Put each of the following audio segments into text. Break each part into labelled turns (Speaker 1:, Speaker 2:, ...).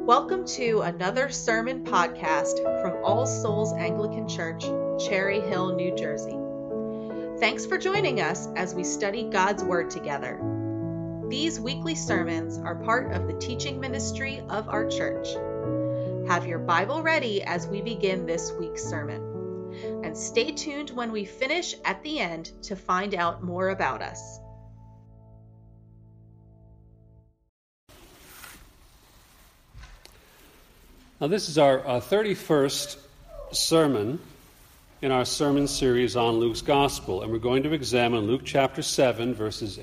Speaker 1: Welcome to another sermon podcast from All Souls Anglican Church, Cherry Hill, New Jersey. Thanks for joining us as we study God's Word together. These weekly sermons are part of the teaching ministry of our church. Have your Bible ready as we begin this week's sermon. And stay tuned when we finish at the end to find out more about us.
Speaker 2: Now, this is our 31st sermon in our sermon series on Luke's Gospel, and we're going to examine Luke chapter 7, verses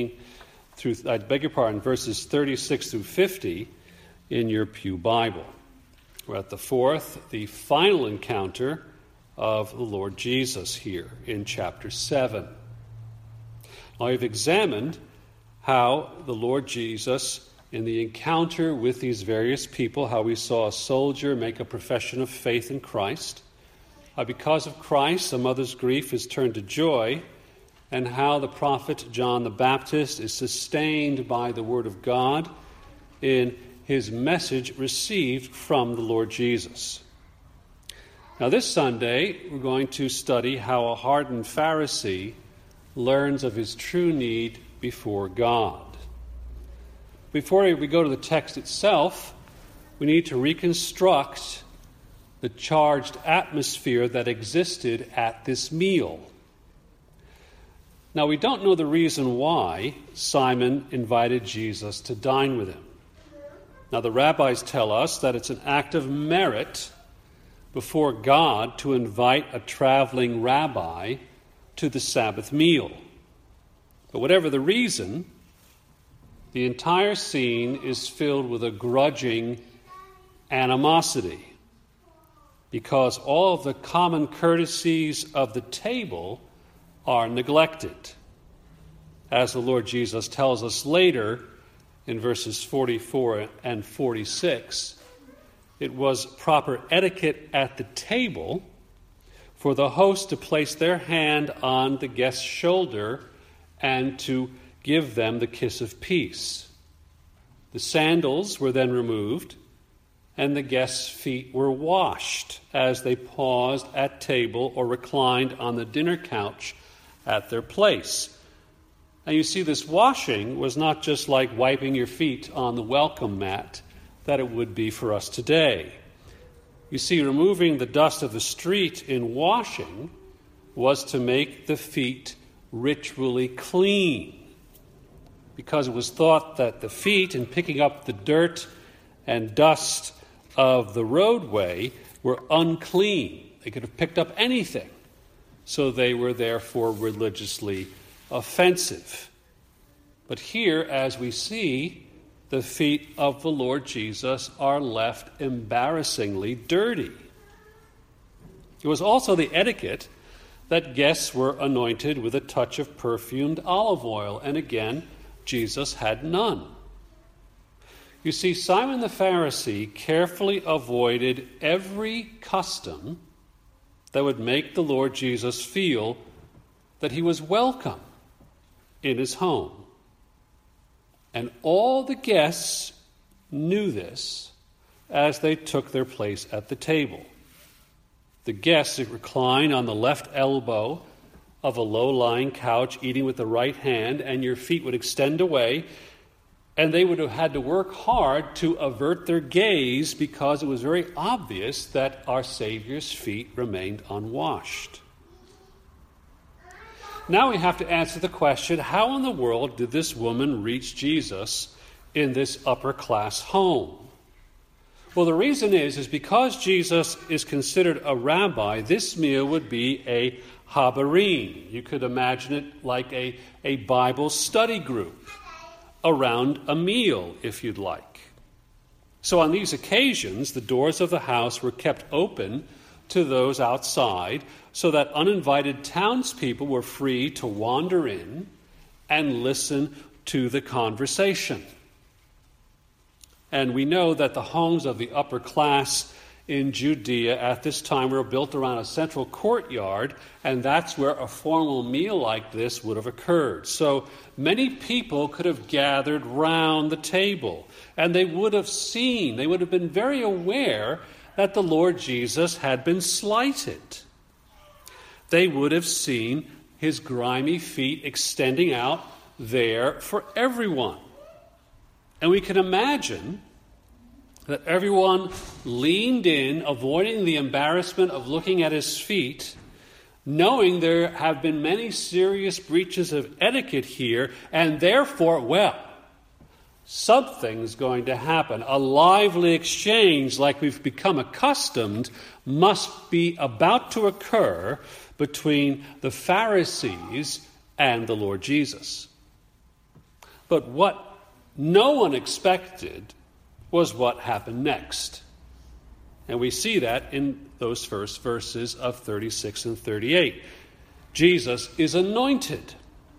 Speaker 2: 36 through 50 in your pew Bible. We're at the fourth, the final encounter of the Lord Jesus here in chapter 7. Now, we've examined how the Lord Jesus, in the encounter with these various people, how we saw a soldier make a profession of faith in Christ, how because of Christ a mother's grief is turned to joy, and how the prophet John the Baptist is sustained by the word of God in his message received from the Lord Jesus. Now this Sunday we're going to study how a hardened Pharisee learns of his true need before God. Before we go to the text itself, we need to reconstruct the charged atmosphere that existed at this meal. Now, we don't know the reason why Simon invited Jesus to dine with him. Now, the rabbis tell us that it's an act of merit before God to invite a traveling rabbi to the Sabbath meal. But whatever the reason, the entire scene is filled with a grudging animosity because all of the common courtesies of the table are neglected. As the Lord Jesus tells us later in verses 44 and 46, it was proper etiquette at the table for the host to place their hand on the guest's shoulder and to give them the kiss of peace. The sandals were then removed, and the guests' feet were washed as they paused at table or reclined on the dinner couch at their place. And you see, this washing was not just like wiping your feet on the welcome mat that it would be for us today. You see, removing the dust of the street in washing was to make the feet ritually clean, because it was thought that the feet, in picking up the dirt and dust of the roadway, were unclean. They could have picked up anything, so they were therefore religiously offensive. But here, as we see, the feet of the Lord Jesus are left embarrassingly dirty. It was also the etiquette that guests were anointed with a touch of perfumed olive oil, and again, Jesus had none. You see, Simon the Pharisee carefully avoided every custom that would make the Lord Jesus feel that he was welcome in his home. And all the guests knew this as they took their place at the table. The guests reclined on the left elbow of a low-lying couch, eating with the right hand, and your feet would extend away, and they would have had to work hard to avert their gaze because it was very obvious that our Savior's feet remained unwashed. Now we have to answer the question, how in the world did this woman reach Jesus in this upper-class home? Well, the reason is because Jesus is considered a rabbi, this meal would be a Habarim. You could imagine it like a Bible study group around a meal, if you'd like. So on these occasions, the doors of the house were kept open to those outside so that uninvited townspeople were free to wander in and listen to the conversation. And we know that the homes of the upper class in Judea at this time were built around a central courtyard, and that's where a formal meal like this would have occurred. So many people could have gathered round the table, and they would have been very aware that the Lord Jesus had been slighted. They would have seen his grimy feet extending out there for everyone. And we can imagine that everyone leaned in, avoiding the embarrassment of looking at his feet, knowing there have been many serious breaches of etiquette here, and therefore, something's going to happen. A lively exchange like we've become accustomed must be about to occur between the Pharisees and the Lord Jesus. But what no one expected was what happened next. And we see that in those first verses of 36 and 38. Jesus is anointed.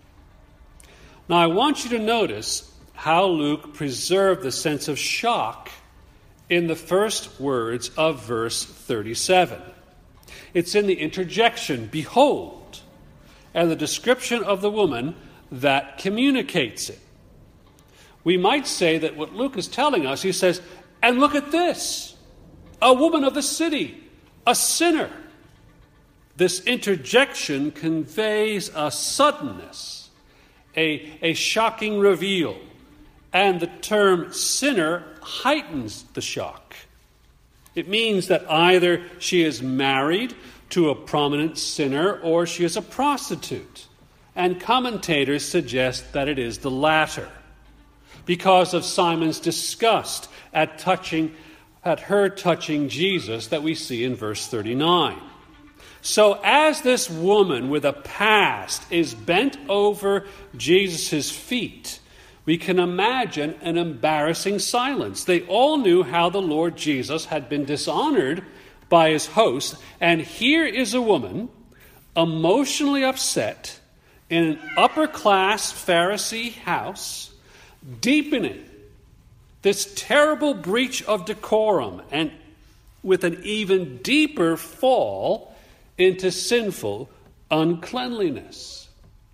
Speaker 2: Now I want you to notice how Luke preserved the sense of shock in the first words of verse 37. It's in the interjection, behold, and the description of the woman that communicates it. We might say that what Luke is telling us, he says, and look at this, a woman of the city, a sinner. This interjection conveys a suddenness, a shocking reveal, and the term sinner heightens the shock. It means that either she is married to a prominent sinner or she is a prostitute, and commentators suggest that it is the latter, because of Simon's disgust at her touching Jesus that we see in verse 39. So as this woman with a past is bent over Jesus' feet, we can imagine an embarrassing silence. They all knew how the Lord Jesus had been dishonored by his host, and here is a woman emotionally upset in an upper-class Pharisee house, deepening this terrible breach of decorum and with an even deeper fall into sinful uncleanliness.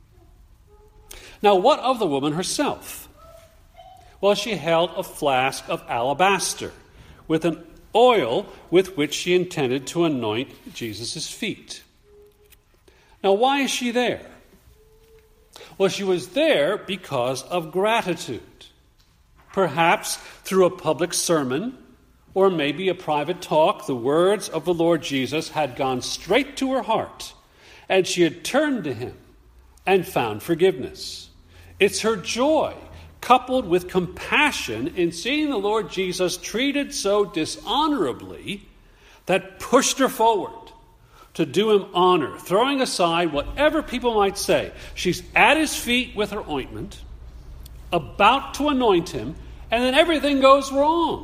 Speaker 2: Now, what of the woman herself? Well, she held a flask of alabaster with an oil with which she intended to anoint Jesus' feet. Now, why is she there? Well, she was there because of gratitude. Perhaps through a public sermon or maybe a private talk, the words of the Lord Jesus had gone straight to her heart, and she had turned to him and found forgiveness. It's her joy, coupled with compassion in seeing the Lord Jesus treated so dishonorably, that pushed her forward to do him honor, throwing aside whatever people might say. She's at his feet with her ointment, about to anoint him, and then everything goes wrong.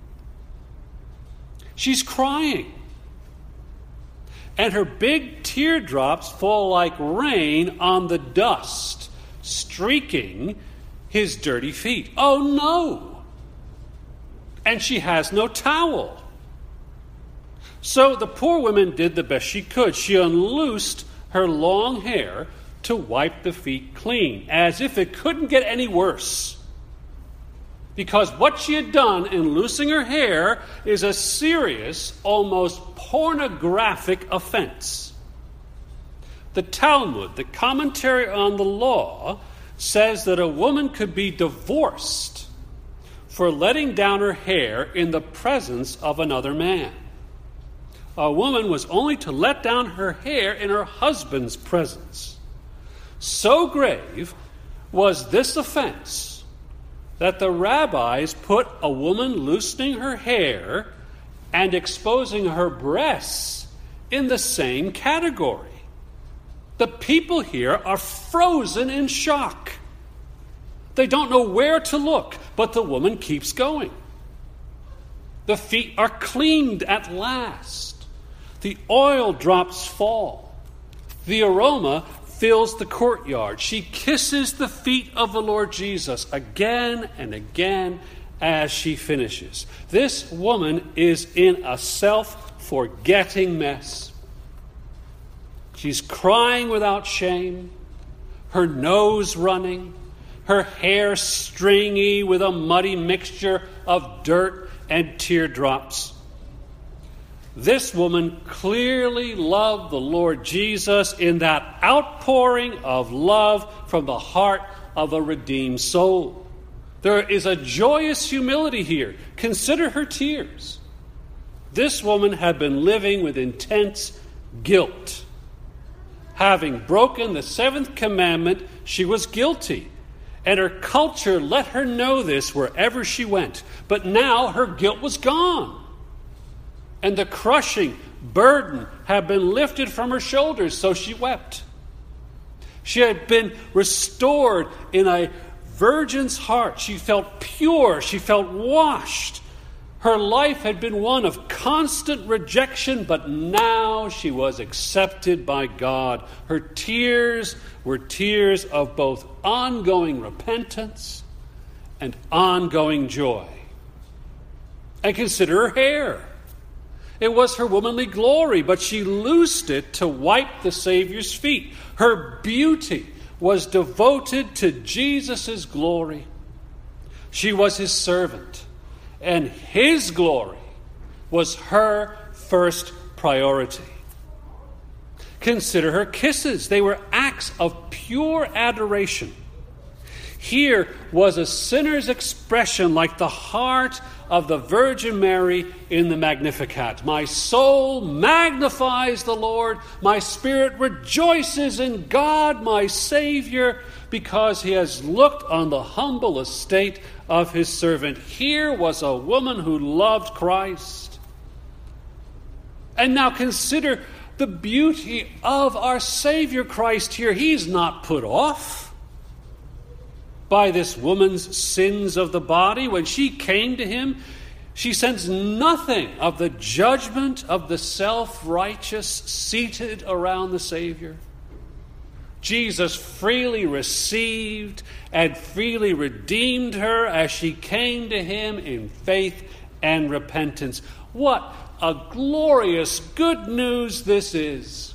Speaker 2: She's crying, and her big teardrops fall like rain on the dust, streaking his dirty feet. Oh no! And she has no towel. So the poor woman did the best she could. She unloosed her long hair to wipe the feet clean, as if it couldn't get any worse. Because what she had done in loosing her hair is a serious, almost pornographic offense. The Talmud, the commentary on the law, says that a woman could be divorced for letting down her hair in the presence of another man. A woman was only to let down her hair in her husband's presence. So grave was this offense that the rabbis put a woman loosening her hair and exposing her breasts in the same category. The people here are frozen in shock. They don't know where to look, but the woman keeps going. The feet are cleaned at last. The oil drops fall. The aroma fills the courtyard. She kisses the feet of the Lord Jesus again and again as she finishes. This woman is in a self-forgetting mess. She's crying without shame, her nose running, her hair stringy with a muddy mixture of dirt and teardrops. This woman clearly loved the Lord Jesus in that outpouring of love from the heart of a redeemed soul. There is a joyous humility here. Consider her tears. This woman had been living with intense guilt. Having broken the seventh commandment, she was guilty. And her culture let her know this wherever she went. But now her guilt was gone. And the crushing burden had been lifted from her shoulders, so she wept. She had been restored in a virgin's heart. She felt pure. She felt washed. Her life had been one of constant rejection, but now she was accepted by God. Her tears were tears of both ongoing repentance and ongoing joy. And consider her hair. It was her womanly glory, but she loosed it to wipe the Savior's feet. Her beauty was devoted to Jesus' glory. She was his servant, and his glory was her first priority. Consider her kisses. They were acts of pure adoration. Here was a sinner's expression like the heart of the Virgin Mary in the Magnificat. My soul magnifies the Lord. My spirit rejoices in God, my Savior, because he has looked on the humble estate of his servant. Here was a woman who loved Christ. And now consider the beauty of our Savior Christ here. He's not put off by this woman's sins of the body. When she came to him, she sensed nothing of the judgment of the self-righteous seated around the Savior. Jesus freely received and freely redeemed her as she came to him in faith and repentance. What a glorious good news this is.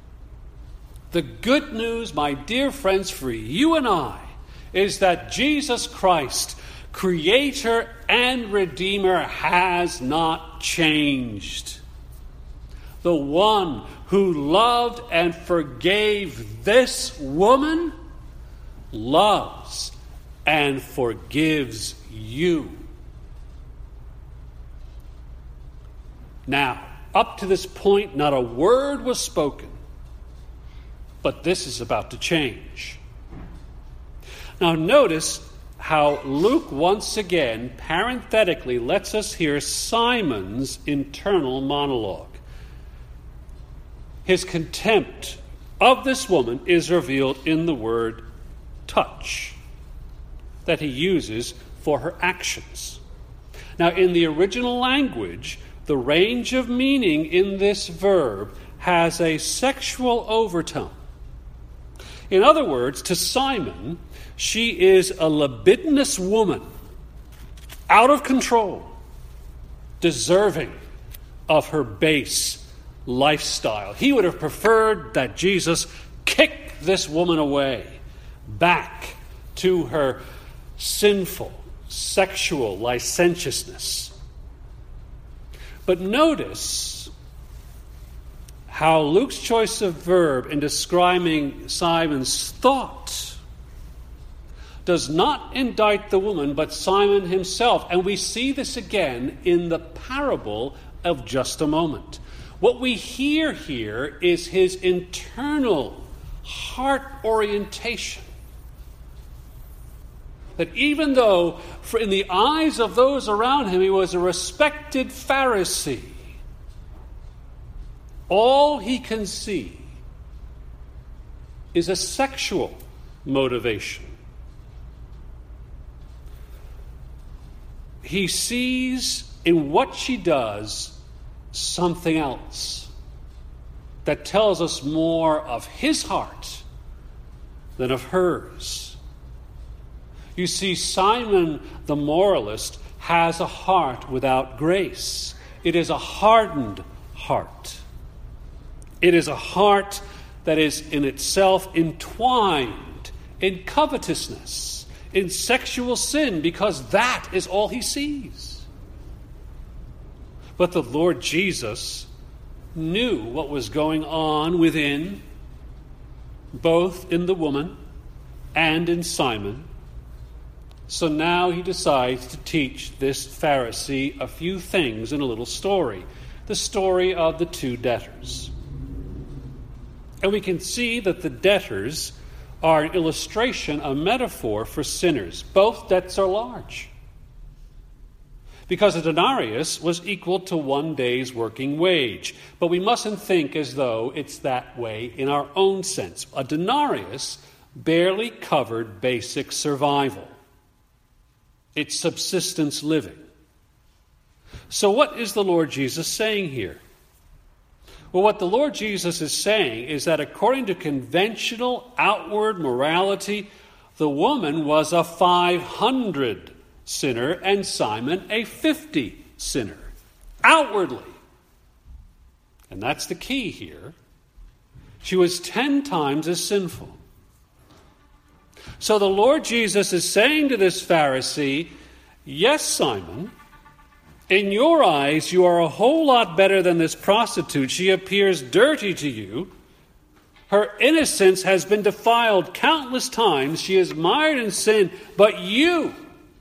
Speaker 2: The good news, my dear friends, for you and I, is that Jesus Christ, Creator and Redeemer, has not changed. The one who loved and forgave this woman loves and forgives you. Now, up to this point, not a word was spoken, but this is about to change. Now notice how Luke once again parenthetically lets us hear Simon's internal monologue. His contempt of this woman is revealed in the word touch that he uses for her actions. Now in the original language, the range of meaning in this verb has a sexual overtone. In other words, to Simon, she is a libidinous woman, out of control, deserving of her base lifestyle. He would have preferred that Jesus kick this woman away, back to her sinful, sexual licentiousness. But notice how Luke's choice of verb in describing Simon's thought does not indict the woman, but Simon himself. And we see this again in the parable of just a moment. What we hear here is his internal heart orientation. That even though, in the eyes of those around him, he was a respected Pharisee, all he can see is a sexual motivation. He sees in what she does something else that tells us more of his heart than of hers. You see, Simon the moralist has a heart without grace. It is a hardened heart. It is a heart that is in itself entwined in covetousness, in sexual sin, because that is all he sees. But the Lord Jesus knew what was going on within, both in the woman and in Simon. So now he decides to teach this Pharisee a few things in a little story, the story of the two debtors. And we can see that the debtors are an illustration, a metaphor for sinners. Both debts are large, because a denarius was equal to 1 day's working wage. But we mustn't think as though it's that way in our own sense. A denarius barely covered basic survival. It's subsistence living. So what is the Lord Jesus saying here? Well, what the Lord Jesus is saying is that according to conventional outward morality, the woman was a 500 sinner and Simon a 50 sinner, outwardly. And that's the key here. She was 10 times as sinful. So the Lord Jesus is saying to this Pharisee, yes, Simon, in your eyes, you are a whole lot better than this prostitute. She appears dirty to you. Her innocence has been defiled countless times. She is mired in sin. But you,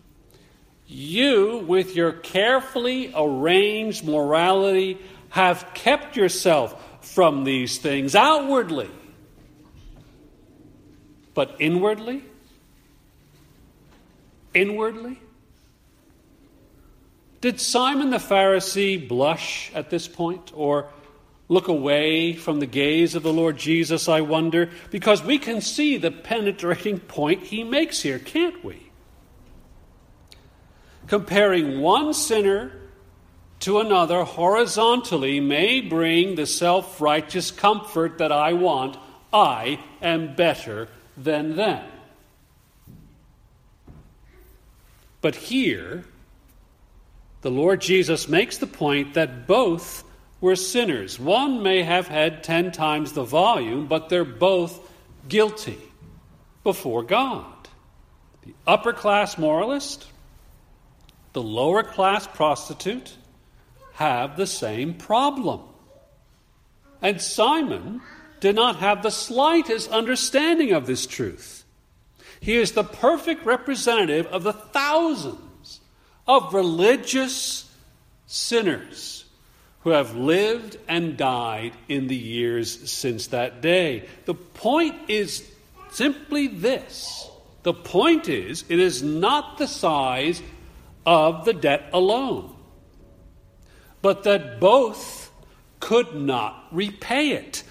Speaker 2: with your carefully arranged morality, have kept yourself from these things outwardly. But inwardly? Did Simon the Pharisee blush at this point, or look away from the gaze of the Lord Jesus, I wonder? Because we can see the penetrating point he makes here, can't we? Comparing one sinner to another horizontally may bring the self-righteous comfort that I want. I am better than them. But here, the Lord Jesus makes the point that both were sinners. One may have had 10 times the volume, but they're both guilty before God. The upper-class moralist, the lower-class prostitute have the same problem. And Simon did not have the slightest understanding of this truth. He is the perfect representative of the thousands of religious sinners who have lived and died in the years since that day. The point is simply this. The point is, it is not the size of the debt alone, but that both could not repay it.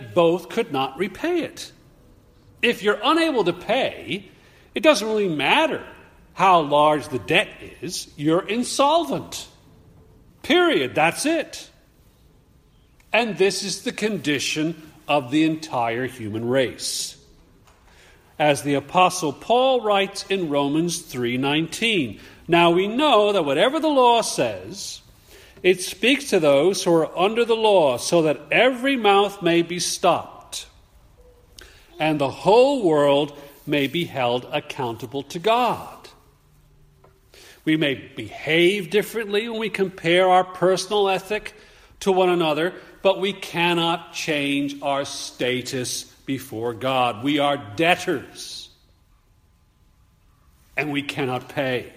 Speaker 2: If you're unable to pay, it doesn't really matter how large the debt is. You're insolvent. Period. That's it. And this is the condition of the entire human race. As the Apostle Paul writes in Romans 3:19, now we know that whatever the law says, it speaks to those who are under the law, so that every mouth may be stopped, and the whole world may be held accountable to God. We may behave differently when we compare our personal ethic to one another, but we cannot change our status before God. We are debtors, and we cannot pay.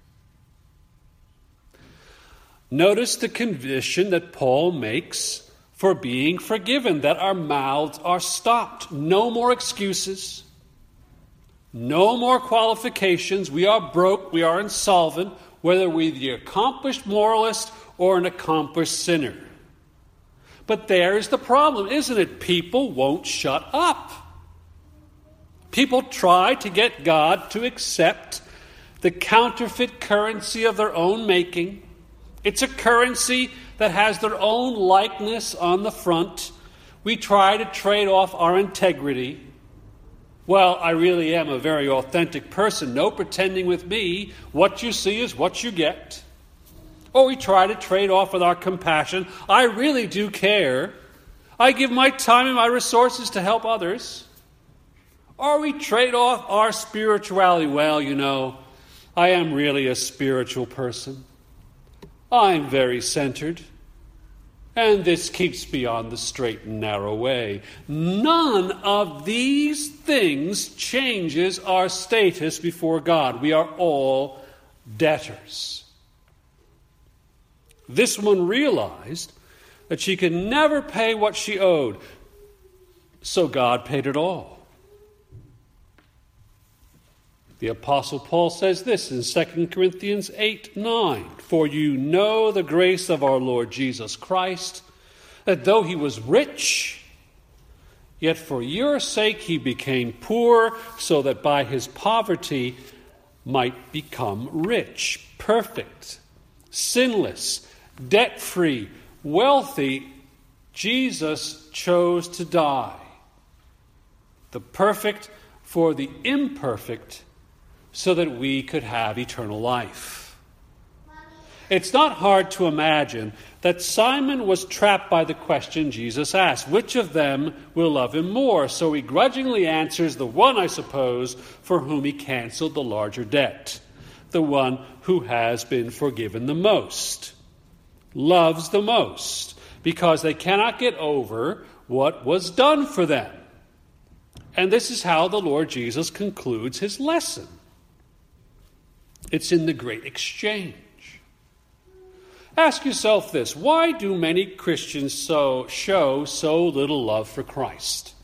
Speaker 2: Notice the condition that Paul makes for being forgiven, that our mouths are stopped. No more excuses. No more qualifications. We are broke. We are insolvent, whether we're the accomplished moralist or an accomplished sinner. But there is the problem, isn't it? People won't shut up. People try to get God to accept the counterfeit currency of their own making. It's a currency that has their own likeness on the front. We try to trade off our integrity. Well, I really am a very authentic person. No pretending with me. What you see is what you get. Or we try to trade off with our compassion. I really do care. I give my time and my resources to help others. Or we trade off our spirituality. Well, I am really a spiritual person. I'm very centered. And this keeps me on the straight and narrow way. None of these things changes our status before God. We are all debtors. This woman realized that she could never pay what she owed, so God paid it all. The Apostle Paul says this in 2 Corinthians 8:9, "For you know the grace of our Lord Jesus Christ, that though he was rich, yet for your sake he became poor, so that by his poverty might become rich." Perfect, sinless, debt-free, wealthy, Jesus chose to die. The perfect for the imperfect, so that we could have eternal life. It's not hard to imagine that Simon was trapped by the question Jesus asked, which of them will love him more? So he grudgingly answers the one, I suppose, for whom he canceled the larger debt, the one who has been forgiven the most, loves the most, because they cannot get over what was done for them. And this is how the Lord Jesus concludes his lesson. It's in the great exchange. Ask yourself this: why do many Christians show so little love for Christ?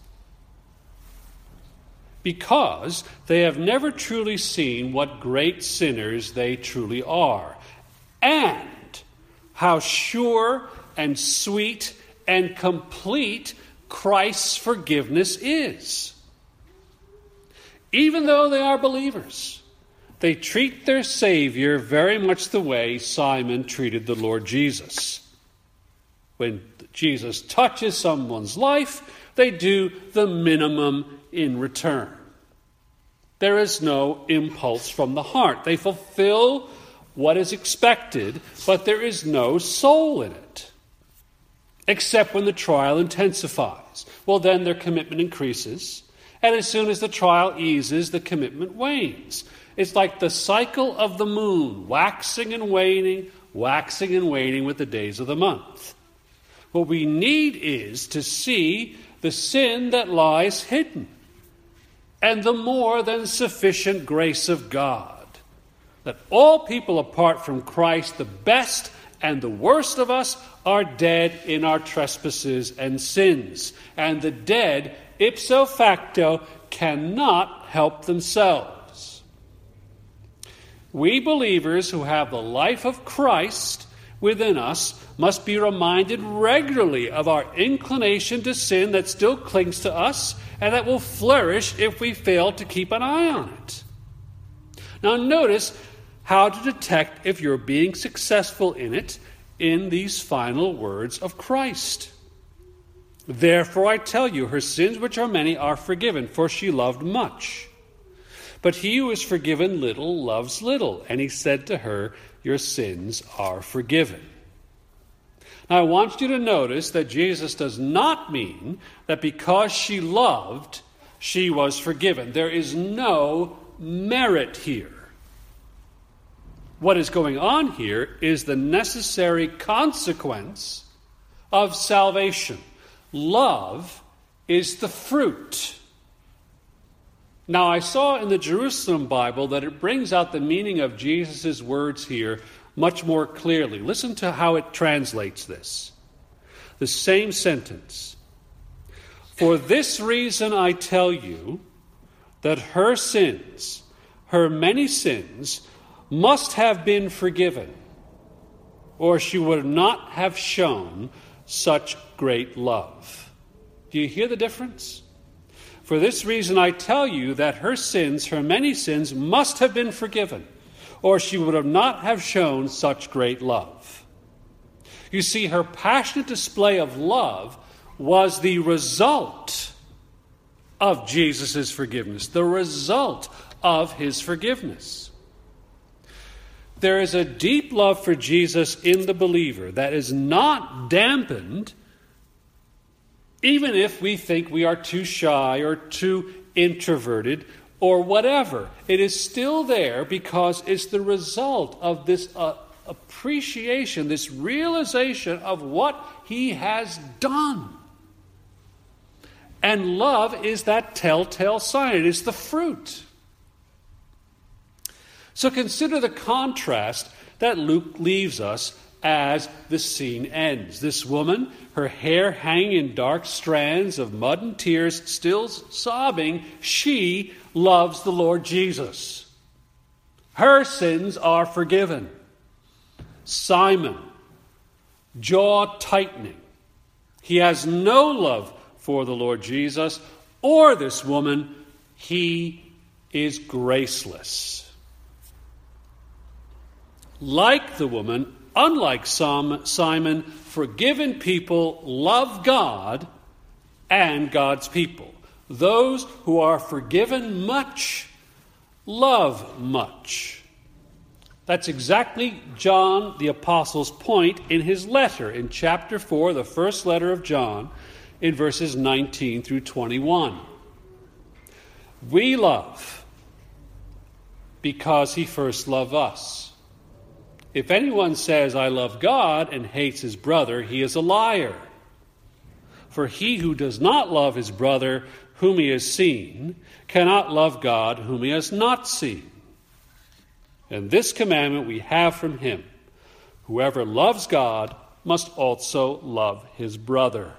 Speaker 2: Because they have never truly seen what great sinners they truly are, and how sure and sweet and complete Christ's forgiveness is. Even though they are believers, they treat their Savior very much the way Simon treated the Lord Jesus. When Jesus touches someone's life, they do the minimum in return. There is no impulse from the heart. They fulfill what is expected, but there is no soul in it, except when the trial intensifies. Well, then their commitment increases, and as soon as the trial eases, the commitment wanes. It's like the cycle of the moon, waxing and waning with the days of the month. What we need is to see the sin that lies hidden and the more than sufficient grace of God. That all people apart from Christ, the best and the worst of us, are dead in our trespasses and sins. And the dead, ipso facto, cannot help themselves. We believers who have the life of Christ within us must be reminded regularly of our inclination to sin that still clings to us and that will flourish if we fail to keep an eye on it. Now notice how to detect if you're being successful in it in these final words of Christ. "Therefore I tell you, her sins, which are many, are forgiven, for she loved much. But he who is forgiven little loves little." And he said to her, "Your sins are forgiven." Now I want you to notice that Jesus does not mean that because she loved, she was forgiven. There is no merit here. What is going on here is the necessary consequence of salvation. Love is the fruit. Now, I saw in the Jerusalem Bible that it brings out the meaning of Jesus' words here much more clearly. Listen to how it translates this. The same sentence. "For this reason I tell you that her sins, her many sins, must have been forgiven, or she would not have shown such great love." Do you hear the difference? "For this reason I tell you that her sins, her many sins, must have been forgiven, or she would not have shown such great love." You see, her passionate display of love was the result of Jesus' forgiveness, the result of his forgiveness. There is a deep love for Jesus in the believer that is not dampened even if we think we are too shy or too introverted or whatever. It is still there because it's the result of this appreciation, this realization of what he has done. And love is that telltale sign. It is the fruit. So consider the contrast that Luke leaves us as the scene ends. This woman, her hair hanging in dark strands of mud and tears, still sobbing, she loves the Lord Jesus. Her sins are forgiven. Simon, jaw tightening. He has no love for the Lord Jesus or this woman. He is graceless. Like the woman, unlike Simon, forgiven people love God and God's people. Those who are forgiven much love much. That's exactly John the Apostle's point in his letter in chapter 4, the first letter of John, in verses 19 through 21. We love because he first loved us. If anyone says, I love God, and hates his brother, he is a liar. For he who does not love his brother whom he has seen cannot love God whom he has not seen. And this commandment we have from him: whoever loves God must also love his brother.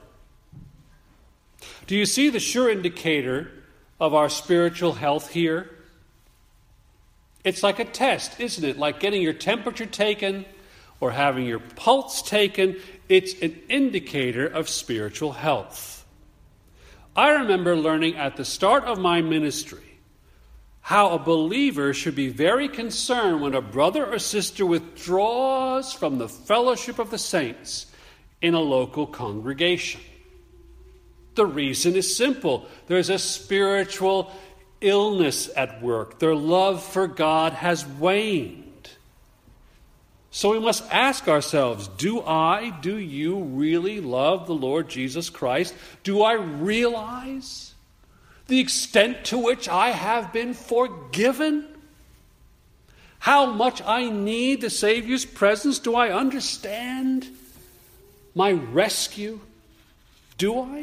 Speaker 2: Do you see the sure indicator of our spiritual health here? It's like a test, isn't it? Like getting your temperature taken or having your pulse taken. It's an indicator of spiritual health. I remember learning at the start of my ministry how a believer should be very concerned when a brother or sister withdraws from the fellowship of the saints in a local congregation. The reason is simple. There's a spiritual illness at work. Their love for God has waned. So we must ask ourselves, do you really love the Lord Jesus Christ? Do I realize the extent to which I have been forgiven? How much I need the Savior's presence? Do I understand my rescue? Do I?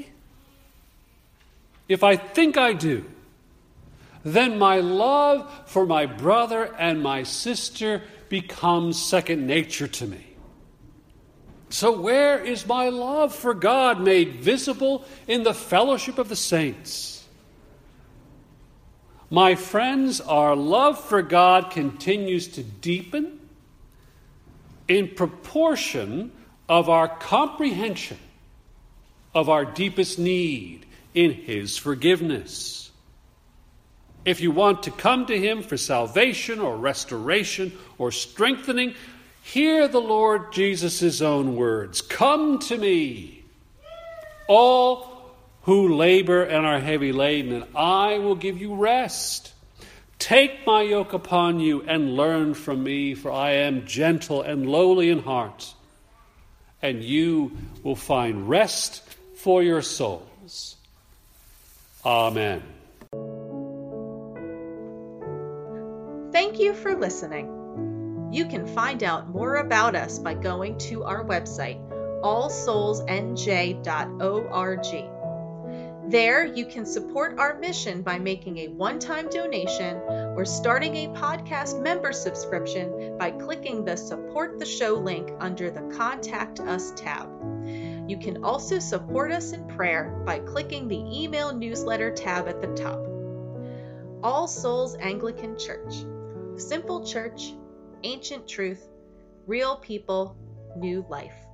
Speaker 2: If I think I do, then my love for my brother and my sister becomes second nature to me. So where is my love for God made visible in the fellowship of the saints? My friends, our love for God continues to deepen in proportion of our comprehension of our deepest need in His forgiveness. If you want to come to Him for salvation or restoration or strengthening, hear the Lord Jesus' own words. Come to me, all who labor and are heavy laden, and I will give you rest. Take my yoke upon you and learn from me, for I am gentle and lowly in heart, and you will find rest for your souls. Amen.
Speaker 1: Thank you for listening. You can find out more about us by going to our website, allsoulsnj.org. There, you can support our mission by making a one-time donation or starting a podcast member subscription by clicking the Support the Show link under the Contact Us tab. You can also support us in prayer by clicking the Email Newsletter tab at the top. All Souls Anglican Church. Simple church, ancient truth, real people, new life.